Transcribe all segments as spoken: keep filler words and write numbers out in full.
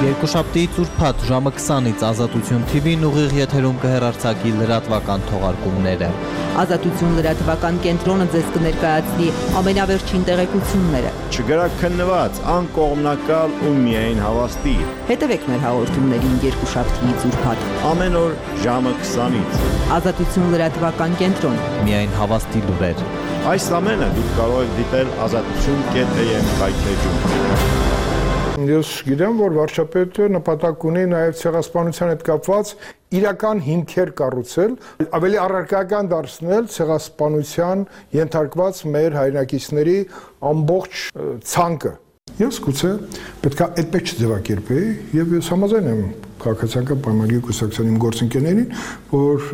Երկուշաբթիից ուրբաթ ժամը քսանից Ազատություն թի վին ուղիղ եթերում կհեռարձակի լրատվական թողարկումները։ Ազատություն լրատվական կենտրոնը ձեզ կներկայացնի ամենավերջին տեղեկությունները։ Չգրաքննված, անկողմնակալ ու միայն հավաստի։ Հետևեք մեր հաղորդումներին երկուշաբթիից ուրբաթ Ամեն օր ժամը քսանից։ Ազատություն լրատվական կենտրոն։ Միայն հավաստի լուրեր։ Այս ամենը դուք կարող եք դիտել ազատություն կետ am կայքէջում։ Ես գիտեմ, որ վարչապետը նպատակ ունի նաև ցեղասպանության հետ կապված իրական հիմքեր կառուցել, ավելի առարկայական դարձնել ցեղասպանության ենթարկված մեր հայրենակիցների ամբողջ ցանկը։ Ես գուցե պետք է այդպես չձևակերպեի, եւ ես համաձայն եմ քաղաքացիական պայմանների կուսակցության իմ գործընկերներին, որ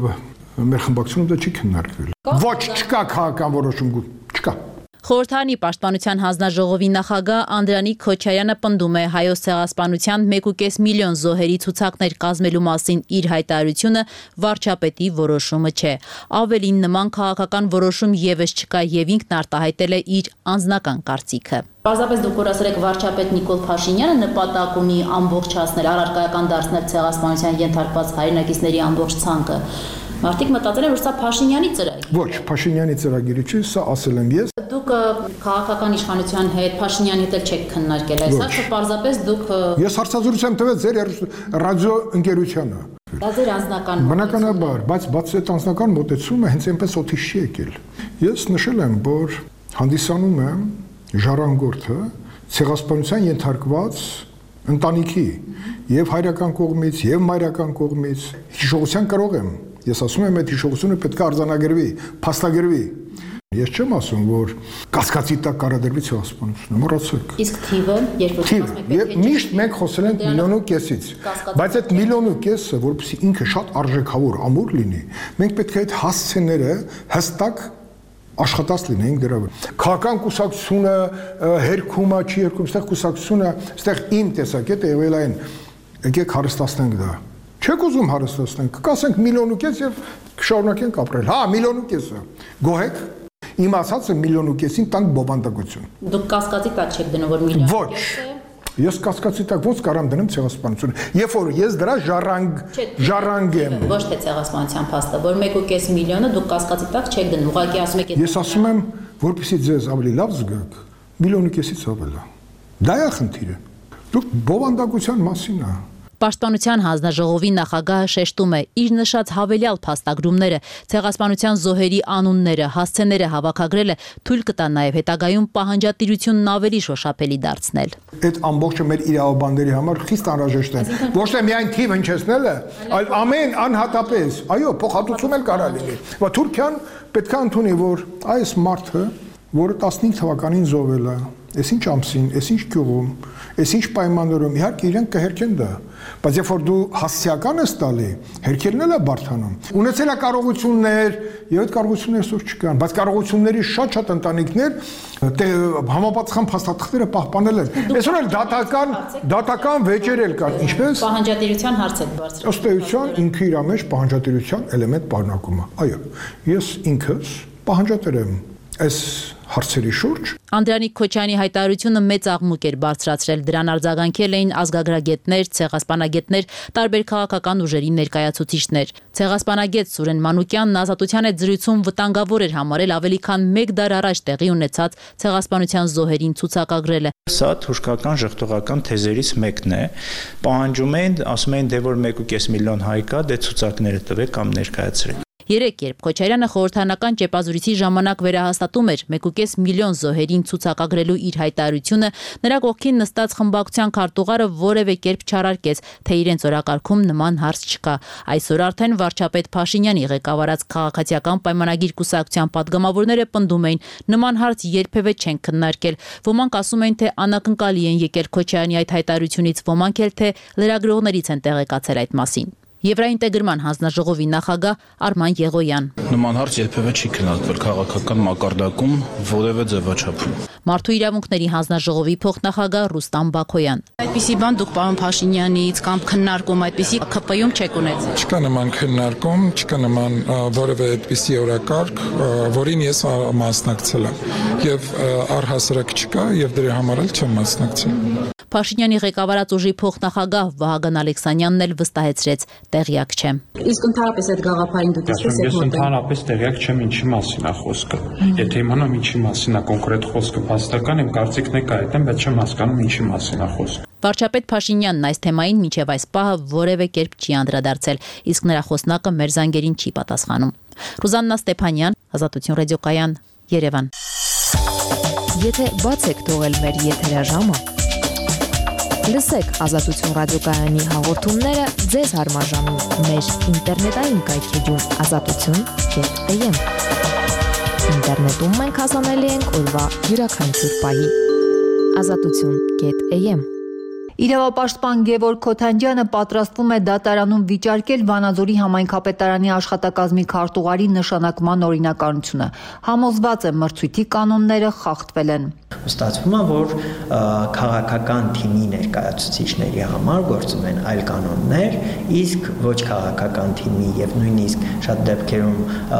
մեր խմբակցությունը դա չի քննարկվել։ Ոչ, չկա քաղաքական որոշում, չկա։ Խորհրդարանի պաշտպանության հանձնաժողովի նախագահ Անդրանիկ Քոչարյանը պնդում է հայոց ցեղասպանության մեկ ու կես միլիոն զոհերի ցուցակներ կազմելու մասին իր հայտարարությունը վարչապետի որոշումը չէ։ Ավելին, նման քաղաքական որոշում եւս չկա եւ ինքն արտահայտել է իր անձնական կարծիքը։ Պարզապես դուք որ ասել եք վարչապետ Նիկոլ Փաշինյանը նպատակ ունի ամբողջացնել, առարկայական դարձնել ցեղասպանության ենթարկված հայրենակիցների ամբողջ ցանկը։ Մարդիկ մտածել են, որ սա Փաշինյանի ծրագիր է։ Ոչ, Փաշինյանի ծրագիրը չի, սա ասել եմ ես։ Դուք քաղաքական իշխանության հետ Փաշինյանի հետ չեք քննարկել այս հարցը, պարզապես դուք Ես հարցազրույց եմ տվել ձեր ռադիո ընկերությանը։ Դա ձեր անձնական Բնականաբար, բայց բաց այդ անձնական մոտեցումը հենց այնպես օթիշ չի եկել։ Ես նշել եմ, որ հանդիսանում եմ ժառանգորդը ցեղասպանության ենթարկված ընտանիքի եւ հայրական կողմից եւ մայրական կողմից հիշողության կարող եմ։ Ես ասում եմ, այդ հիշողությունը պետք է արձանագրվի, փաստագրվի։ Ես չեմ ասում, որ կասկածի տակ կարադրվի ցեղասպանությունը, մոռացեք։ Իսկ թիվը, երբ որ ասում եք, եւ միշտ մենք խոսել ենք միլիոն ու կեսից, բայց այդ միլիոն ու կեսը, որպեսզի ինքը շատ արժեքավոր ամուր լինի, մենք պետք է այդ հասցեները հստակ աշխատած լինենք դրա վրա։ Քաղաքական կուսակցությունը հերքում է, չի հերքում, այստեղ կուսակցությունը, այստեղ իմ տեսակետը եղել այն, եկեք հարստացնենք դա։ Չեք ուզում հարստացնենք, կասենք միլիոն ու կես եւ կշարունակենք ապրել։ Հա, միլիոն ու կեսը։ Գոհեք։ Իմ ասածը միլիոն ու կեսին տանք բովանդակություն։ Դուք կասկածի տակ չեք դնում, որ միլիոն Ոչ։ Ես կասկածի տակ ոնց կարամ դնեմ ցեղասպանությունը։ Երբ որ ես դրա ժառանգ ժառանգ եմ։ Ոչ թե ցեղասպանության փաստը, որ մեկ ու կես միլիոնը դուք կասկածի տակ չեք դնում, ուղղակի ասում եք։ Ես ասում եմ, որպեսզի ձեզ ավելի լավ զգաք, միլիոն ու կեսից ավել է։ Դա է խնդիրը։ Դուք բովանդակության մասին է։ Պաշտպանության հանձնաժողովի նախագահը շեշտում է իր նշած հավելյալ փաստագրումները, ցեղասպանության զոհերի անունները, հասցեները հավաքագրելը թույլ կտա նաև հետագայում պահանջատիրությունն ավելի շոշափելի դարձնել։ Այդ ամբողջը մեր իրավաբանների համար խիստ անհրաժեշտ է։ Ոչ թե միայն թիվ հնչեցնելը, այլ ամեն անհատապես, այո, փոխհատուցում էլ կարա լինի։ Բայց Թուրքիան պետք է ընդունի, որ այս մարդը, որը տասնհինգ թվականին զոհվել է, Այս ինչ ամսին, այս ինչ գյուղում, այս ինչ պայմաններում, իհարկե իրենք կհերքեն դա, բայց երբ որ դու հասցեական ես տալի, հերքելն էլ է բարդանում։ Ունեցել է կարողություններ, եւ այդ կարողությունները այսօր չկան, բայց կարողությունների շատ-շատ ընտանիքներ համապատասխան փաստաթղթերը պահպանել են։ Այսօր էլ դատական, դատական վեճեր էլ կան, ինչպես պահանջատիրության հարց է բարձր։ Ըստ էության ինքը իր մեջ պահանջատիրության էլեմենտ պարունակում է։ Այո, ես ինքս պահանջատեր եմ այս հարցերի շուրջ։ Անդրանիկ Քոչյանի հայտարարությունը մեծ աղմուկ էր բարձրացրել, դրան արձագանքել էին ազգագրագետներ, ցեղասպանագետներ, տարբեր քաղաքական ուժերի ներկայացուցիչներ։ Ցեղասպանագետ Սուրեն Մանուկյանն Ազատության հետ զրույցում վտանգավոր էր համարել ավելի քան մեկ դար առաջ տեղի ունեցած ցեղասպանության զոհերին ցուցակագրելը։ Սա թուրքական ժխտողական թեզերից մեկն է։ Պահանջում էին, ասում էին, դե որ մեկ ու կես միլիոն հայ կա, դե ցուցակները տվեք կամ ներկայացրեք։ Երեք երբ Քոչարյանը խորհրդարանական ճեպազրույցի ժամանակ վերահաստատում էր մեկ ու կես միլիոն զոհերին ցուցակագրելու իր հայտարարությունը, նրա կողքին նստած խմբակցության քարտուղարը որևէ կերպ չարարկեց, թե իրենց օրակարգում նման հարց չկա։ Այսօր արդեն վարչապետ Փաշինյանի ղեկավարած քաղաքացիական պայմանագիր կուսակցության падգամավորները պնդում էին, նման հարց երբևէ չեն քննարկել։ Ոմանք ասում են, թե անակնկալի են եկել Քոչարյանի այդ հայտարարությունից, ոմանք էլ թե լրագրողներից են տեղեկացել այդ մասին։ Եվրաինտեգրման հանձնաժողովի նախագահ Արման Եղոյան։ Նման հարց երբևէ չի քննարկվել քաղաքական մակարդակում որևէ ձևաչափում։ Մարդու իրավունքների հանձնաժողովի փոխնախագահ Ռուստամ Բաքոյան։ Այդպիսի բան դուք պարոն Փաշինյանից կամ քննարկում այդպիսի ՔՊ-ում չեք ունեցել։ Չկա նման քննարկում, չկա նման որևէ այդպիսի օրակարգ, որին ես մասնակցել եմ։ Եվ առհասարակ չկա եւ դրա համար էլ չեմ մասնակցել։ Փաշինյանի ղեկավարած ուժի փոխնախագահ Վահագն Ալեքսանյանն էլ վստահեցրեց՝ տեղյակ չէ։ Իսկ ընդհանրապես այդ գաղափարին դուք ինչպես եք մոտենում։ Ես ընդհանրապես տեղյակ չեմ ինչի մասին է խոսքը։ Եթե իմանամ ինչի մասին է կոնկրետ խոսքը, փաստական իմ կարծիքն է կայտեմ, բայց չեմ հասկանում ինչի մասին է խոսքը։ Վարչապետ Փաշինյանն այս թեմային մինչև այս պահը որևէ կերպ չի անդրադարձել, իսկ նրա խոսնակը մեր զանգերին չի պատասխանում։ Ռուզաննա Ստեփանյան, Ազատություն ռադիոկայան, Երևան։ Եթե բաց եք թողել մեր եթերաժամը, լսեք Ազատություն ռադիոկայանի հաղորդումները ձեզ հարմարժամին մեր ինտերնետային կայքեջում ազատություն կետ am։ Ինտերնետում մենք հասանելի ենք օրվա յուրաքանչյուր պահի։ ազատություն կետ am։ Իրավապաշտպան Գևորգ Քոթանջյանը պատրաստվում է դատարանում վիճարկել Վանաձորի համայնքապետարանի աշխատակազմի քարտուղարի նշանակման օրինականությունը։ Համոզված է մրցույթի կանոնները խախտվել են։ Ստացվում է, որ քաղաքական թիմի ներկայացուցիչների համար գործում են այլ կանոններ, իսկ ոչ քաղաքական թիմի եւ նույնիսկ շատ դեպքերում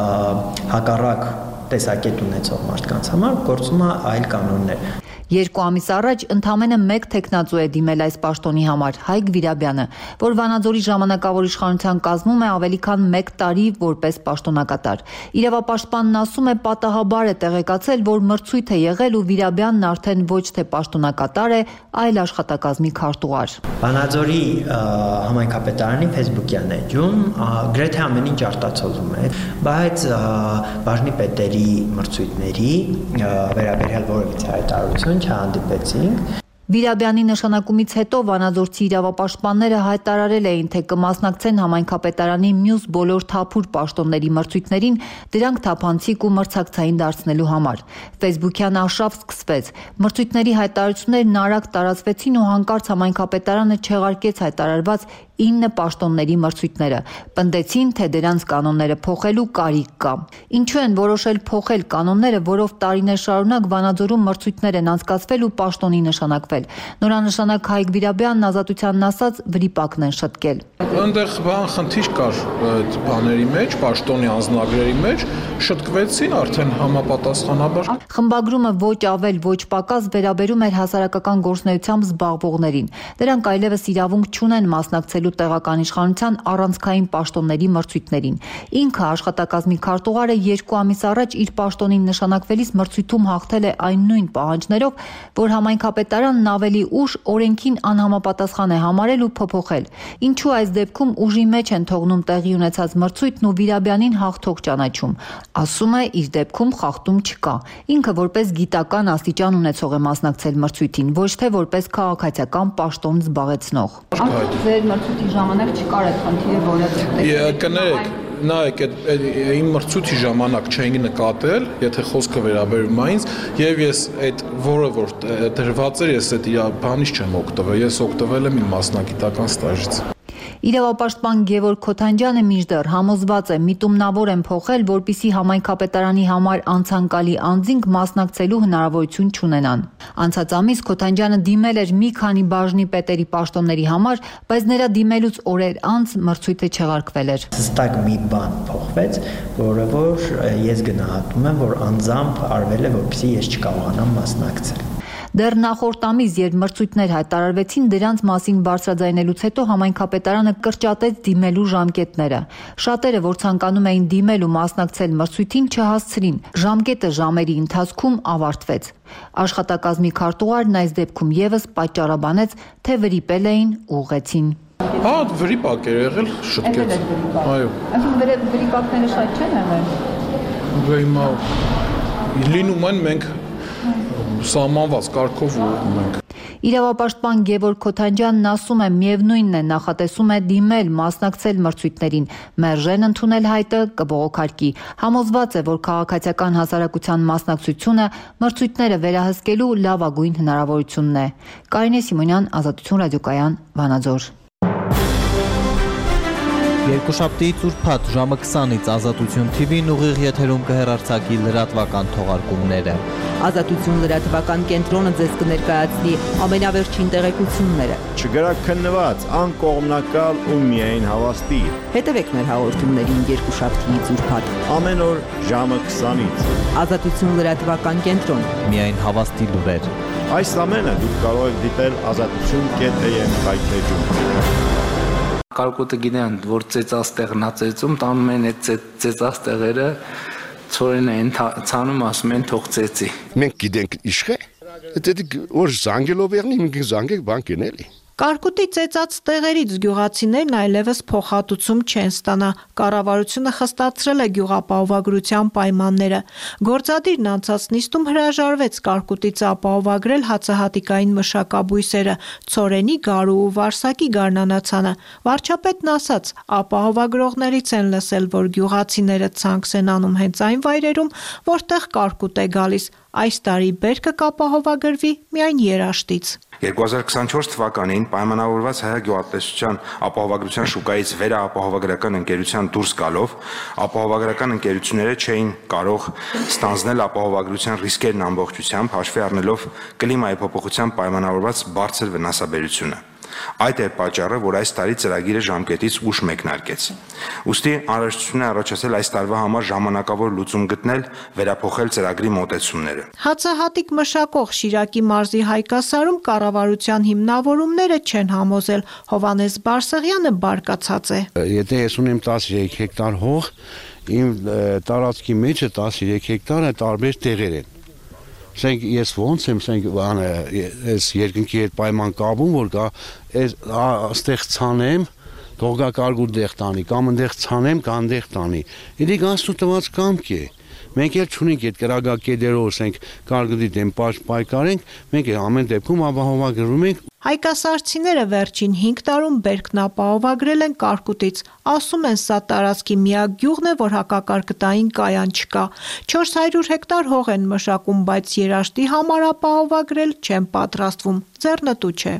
հակառակ տեսակետ ունեցող մարդկանց համար գործում է այլ կանոններ։ Երկու ամիս առաջ ընդամենը մեկ թեկնածու է դիմել այս պաշտոնի համար՝ Հայկ Վիրաբյանը, որ Վանաձորի ժամանակավոր իշխանության կազմում է ավելի քան մեկ տարի որպես պաշտոնակատար։ Իրավապաշտպանն ասում է, պատահաբար է տեղեկացել, որ մրցույթ է եղել ու Վիրաբյանն արդեն ոչ թե պաշտոնակատար է, այլ աշխատակազմի քարտուղար։ Վանաձորի համայնքապետարանի Facebook-յան էջում գրեթե ամեն ինչ արտացոլվում է, բայց բաժնի պետերի մրցույթների վերաբերյալ որևիցե հայտարարություն չհանդիպեցինք։ Վիրաբյանի նշանակումից հետո վանաձորցի իրավապաշտպանները հայտարարել էին, թե կմասնակցեն համայնքապետարանի մյուս բոլոր թափուր պաշտոնների մրցույթներին, դրանք թափանցիկ ու մրցակցային դարձնելու համար։ Facebook-յան արշավ սկսվեց։ Մրցույթների հայտարարություններն արագ տարածվեցին ու հանկարծ համայնքապետարանը չեղարկեց հայտարարված ինը պաշտոնների մրցույթները։ Պնդեցին, թե դրանց կանոնները փոխելու կարիք կա։ Ինչու են որոշել փոխել կանոնները, որով տարիներ շարունակ Վանաձորում մրցույթներ են անցկացվել ու պաշտոնի նշանակվել։ Նորանշանակ Հայկ Վիրաբյանն Ազատությանն ասաց, վրիպակն են շտկել։ Այնտեղ բան խնդիր կար այդ բաների մեջ, պաշտոնի անձնագրերի մեջ, շտկվեցին արդեն համապատասխանաբար։ Խմբագրումը ոչ ավել, ոչ պակաս վերաբերում էր հասարակական գործունեությամբ զբաղվողներին։ Դրանք այլևս իրավունք չունեն մասնակցել տեղական իշխանության առանցքային պաշտոնների մրցույթներին։ Ինքը աշխատակազմի քարտուղարը երկու ամիս առաջ իր պաշտոնին նշանակվելիս մրցույթում հաղթել է այն նույն պահանջներով, որ համայնքապետարանն ավելի ուշ օրենքին անհամապատասխան է համարել ու փոփոխել։ Ինչու այս դեպքում ուժի մեջ են թողնում տեղի ունեցած մրցույթն ու Վիրաբյանին հաղթող ճանաչում։ Ասում է, իր դեպքում խախտում չկա։ Ինքը որպես գիտական աստիճան ունեցող է մասնակցել մրցույթին, ոչ թե որպես քաղաքացիական պաշտոն զբաղեցնող։ Ձեր մրցույթի ժամանակ չկար այդ խնդիրը, որը կներեք, նայեք, իմ մրցույթի ժամանակ չէին նկատել, եթե խոսքը վերաբերում է ինձ, եւ ես այդ որը որ դրված էր, ես այդ իր բանից չեմ օգտվել, ես օգտվել եմ իմ մասնագիտական ստաժից։ Իրավապաշտպան Գևորգ Քոթանջյանը մինչդեռ համոզված է, միտումնավոր են փոխել, որպիսի համայնքապետարանի համար անցանկալի անձինք մասնակցելու հնարավորություն չունենան։ Անցած ամիս Քոթանջյանը դիմել էր մի քանի բաժնի պետերի պաշտոնների համար, բայց նրա դիմելուց օրեր անց մրցույթը չեղարկվել էր։ Հստակ մի բան փոխվեց, որը որ ես գնահատում եմ, որ անձամբ արվել է, որպեսզի ես չկարողանամ մասնակցել։ Դեռ նախորդ ամիս, երբ մրցույթներ հայտարարվեցին, դրանց մասին բարձրաձայնելուց հետո համայնքապետարանը կրճատեց դիմելու ժամկետները։ Շատերը, որ ցանկանում էին դիմել ու մասնակցել մրցույթին, չհասցրին։ Ժամկետը ժամերի ընթացքում ավարտվեց։ Աշխատակազմի քարտուղարն այս դեպքում եւս պատճառաբանեց, թե վրիպել էին ու ուղղեցին։ Հա, վրիպակ էր եղել, շտկեց։ Այո։ Այսինքն վրիպակները շատ չեն եղել։ Հիմա լինում են մենք սահմանված կարգով ուղղում ենք։ Իրավապաշտպան Գևորգ Քոթանջյանն ասում է, միևնույնն է, նախատեսում է դիմել, մասնակցել մրցույթներին, մերժեն ընդունել հայտը կբողոքարկի։ Համոզված է, որ քաղաքացիական հասարակության մասնակցությունը մրցույթները վերահսկելու լավագույն հնարավորությունն է։ Կարինե Սիմոնյան, Ազատություն ռադիոկայան, Վանաձոր։ Երկուշաբթիից ուրբաթ ժամը քսանից Ազատություն T V-ն ուղիղ եթերում կհեռարձակի լրատվական թողարկումները։ Ազատություն լրատվական կենտրոնը ձեզ կներկայացնի ամենավերջին տեղեկությունները։ Չգրակ քննված, անկողմնակալ ու միայն հավաստի։ Հետևեք մեր հաղորդումներին երկուշաբթիից ուրբաթ։ Ամեն օր ժամը քսանից։ Ազատություն լրատվական կենտրոն։ Միայն հավաստի լուրեր։ Այս ամենը դուք կարող եք դիտել ազատություն կետ am կայքեջում։ Կարկուտը գիտեն, որ ծեծած տեղնա ծեծում, տանում են այդ ծեծած տեղերը, ծորեն են ցանում, ասում են թող ծեծի։ Մենք գիտենք իշխե, դե որ զանգելով եղնի, մենք զանգենք բան կենելի։ Կարկուտի ծեծած տեղերից գյուղացիներն այլևս փոխհատուցում չեն ստանա։ Կառավարությունը խստացրել է գյուղապահովագրության պայմանները։ Գործադիրն անցած նիստում հրաժարվեց կարկուտից ապահովագրել հացահատիկային մշակաբույսերը, ցորենի, գարու ու վարսակի գարնանացանը։ Վարչապետն ասաց, ապահովագրողներից են լսել, որ գյուղացիները ցանքս են անում հենց այն վայրերում, որտեղ կարկուտ է գալիս։ Այս տարի բերքը կապահովագրվի միայն երաշտից։ երկու հազար քսանչորս թվականին պայմանավորված հայ գյուղատնտեսության ապահովագրության շուկայից վերաապահովագրական ընկերության դուրս գալով ապահովագրական ընկերությունները չէին կարող ստանձնել ապահովագրության ռիսկերն ամբողջությամբ հաշվի առնելով կլիմայի փոփոխության պայմանավորված բարձր վնասաբերությունը։ Այդ է պատճառը, որ այս տարի ծրագիրը ժամկետից ուշ մեկնարկեց։ Ուստի անհրաժեշտություն է առաջացել այս տարվա համար ժամանակավոր լուծում գտնել, վերափոխել ծրագրի մոտեցումները։ Հացահատիկ մշակող Շիրակի մարզի Հայկասարում կառավարության հիմնավորումները չեն համոզել։ Հովանես Բարսեղյանը բարկացած է։ Եթե ես ունեմ տասնյոթ հեկտար հող, իմ տարածքի մեջը տասնյոթ հեկտարը տարբեր տեղեր են։ Սենք ես ոնց եմ սենք բանը այս երկնքի հետ պայման կապում, որ կա այս այստեղ ցանեմ, թող գա կարգուտ դեղ տանի, կամ այնտեղ ցանեմ, կամ այնտեղ տանի։ Իդի գաստու տված կամք է։ Մենք էլ չունենք այդ կրագակեդերով սենք կարգուտի դեմ պայքարենք, մենք ամեն դեպքում ապահովագրում ենք։ Հայկասարցիները վերջին հինգ տարում բերքն ապահովագրել են կարկուտից։ Ասում են, սա տարածքի միակ գյուղն է, որ հակակարկտային կայան չկա։ չորս հարյուր հեկտար հող են մշակում, բայց երաշտի համար ապահովագրել չեն պատրաստվում։ Ձեռնտու չէ։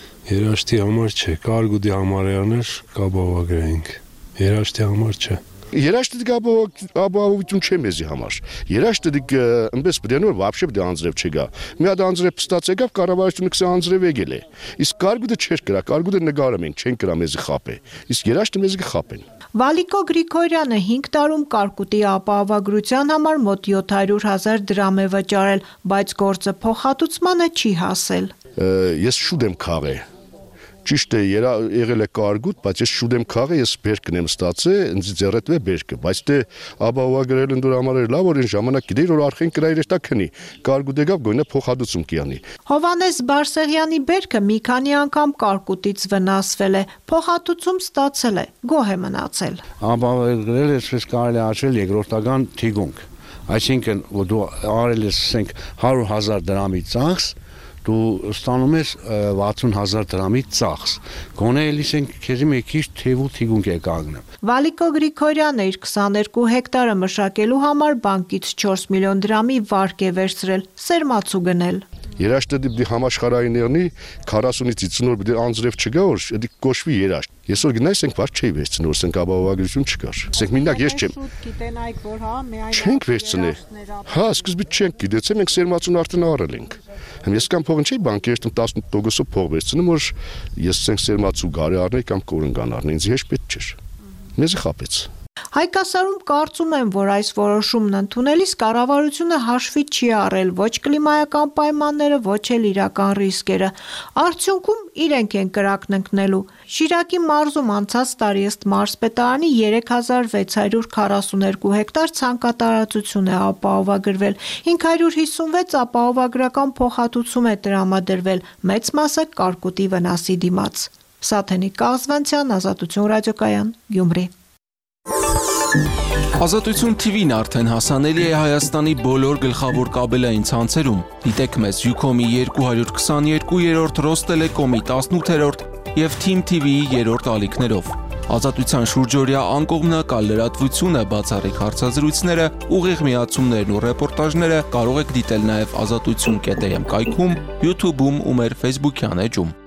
Երաշտի համար չէ, կարկուտի համար էաներ կապահովագրենք։ Երաշտի համար չէ։ Երաշտը ապահովություն չէ մեզի համար։ Երաշտը այնպես բրեն որ вообще դե անձրև չգա։ Մի հատ անձրև փստած եկավ, կառավարությունը քսան անձրև եկել է։ Իսկ կարկուտը չէր կրա, կարկուտը նկարում են, չեն կրա մեզի խապե։ Իսկ երաշտը մեզի կխապեն։ Վալիկո Գրիգորյանը հինգ տարում կարկուտի ապահովագրության համար մոտ յոթ հարյուր հազար դրամ է վճարել, բայց գործը փոխհատուցմանը չի հասել։ Ես շուտ եմ քաղել։ Ճիշտ է, եղել է կարգուտ, բայց ես շուտ եմ քաղել, ես բերքն եմ ստացել, ինձ ձեռնտվել բերքը, բայց դե ապահովագրել ընդուր համար էր լավ, որ այն ժամանակ գիտեի, որ արխեն կրայր էր տա քնի, կարգուտ եկավ, գույնը փոխհատուցում կյանի։ Հովանես Բարսեղյանի բերքը մի քանի անգամ կարկուտից վնասվել է, փոխհատուցում ստացել է, գոհ է մնացել։ Ապահովագրել այսպես կարելի աճել երկրորդական թիգունք, այսինքն որ դու արել ես ասենք հարյուր հազար դրամի ծախս, դու ստանում ես վաթսուն հազար դրամի ծախս։ Գոնե էլիս են քեզի մի քիչ թեվու թիգունք է կանգնում։ Վալիկո Գրիգորյանը իր քսաներկու հեկտարը մշակելու համար բանկից չորս միլիոն դրամի վարկ է վերցրել, սերմացու գնել։ Երաշտը դի համաշխարհային եղնի քառասունից հիսուն օր դեռ անձրև չգա, որ դի կոչվի երաշտ։ Այսօր գնայս ենք վար չի վերցնի, որ սենք ապահովագրություն չկար։ Ասենք մինակ ես չեմ։ Գիտենայք որ հա, միայն չենք վերցնի։ Հա, սկզբից չենք գիտեցել, մենք սերմացուն արդեն առել ենք։ Ես կամ փողն չի բանկի երթում տասնութ տոկոսով փող վերցնում, որ ես սենք սերմացու գարի առնեի կամ կորնգան առնեի, ինձ հեշտ պետք չէր։ Մեզի խապեց։ Հայկասարում կարծում են, որ այս որոշումն ընդունելիս կառավարությունը հաշվի չի առել ոչ կլիմայական պայմանները, ոչ էլ իրական ռիսկերը։ Արդյունքում իրենք են կրակն ընկնելու։ Շիրակի մարզում անցած տարի ըստ մարզպետարանի երեք հազար վեց հարյուր քառասուներկու հեկտար ցանկատարածություն է ապահովագրվել, հինգ հարյուր հիսունվեց ապահովագրական փոխհատուցում է տրամադրվել, մեծ մասը կարկուտի վնասի դիմաց։ Սաթենիկ Կազվանցյան, Ազատություն ռադիոկայան, Գյումրի։ Ազատություն T V-ն արդեն հասանելի է Հայաստանի բոլոր գլխավոր կաբելային ցանցերում։ Դիտեք մեզ Յուքոմի երկու հարյուր քսաներկու, Ռոստելեկոմի տասնութերորդ և Թիմ T V-ի երրորդ ալիքներով։ Ազատության շուրջօրյա անկողմնակալ լրատվությունը, բացառիկ հարցազրույցները, ուղիղ միացումներն ու ռեպորտաժները կարող եք դիտել նաև ազատություն կետ am կայքում, YouTube-ում ու մեր Facebook-յան էջում։